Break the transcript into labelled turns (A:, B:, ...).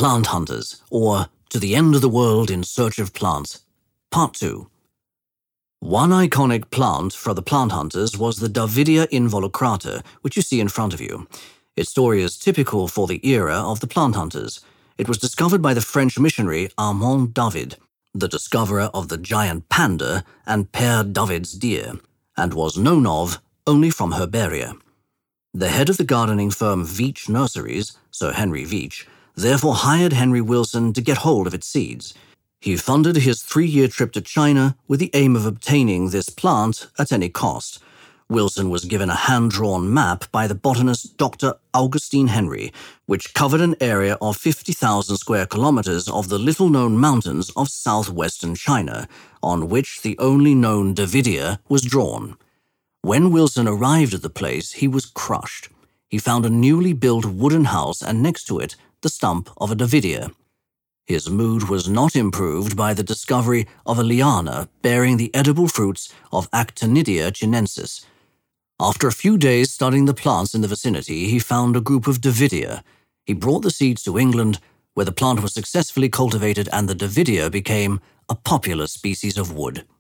A: Plant Hunters, or To the End of the World in Search of Plants. Part 2. One iconic plant for the plant hunters was the Davidia involucrata, which you see in front of you. Its story is typical for the era of the plant hunters. It was discovered by the French missionary Armand David, the discoverer of the giant panda and Père David's deer, and was known of only from herbaria. The head of the gardening firm Veitch Nurseries, Sir Henry Veitch, therefore hired Henry Wilson to get hold of its seeds. He funded his 3-year trip to China with the aim of obtaining this plant at any cost. Wilson was given a hand-drawn map by the botanist Dr. Augustine Henry, which covered an area of 50,000 square kilometers of the little-known mountains of southwestern China, on which the only known Davidia was drawn. When Wilson arrived at the place, he was crushed. He found a newly built wooden house and next to it, the stump of a Davidia. His mood was not improved by the discovery of a liana bearing the edible fruits of Actinidia chinensis. After a few days studying the plants in the vicinity, he found a group of Davidia. He brought the seeds to England, where the plant was successfully cultivated and the Davidia became a popular species of wood.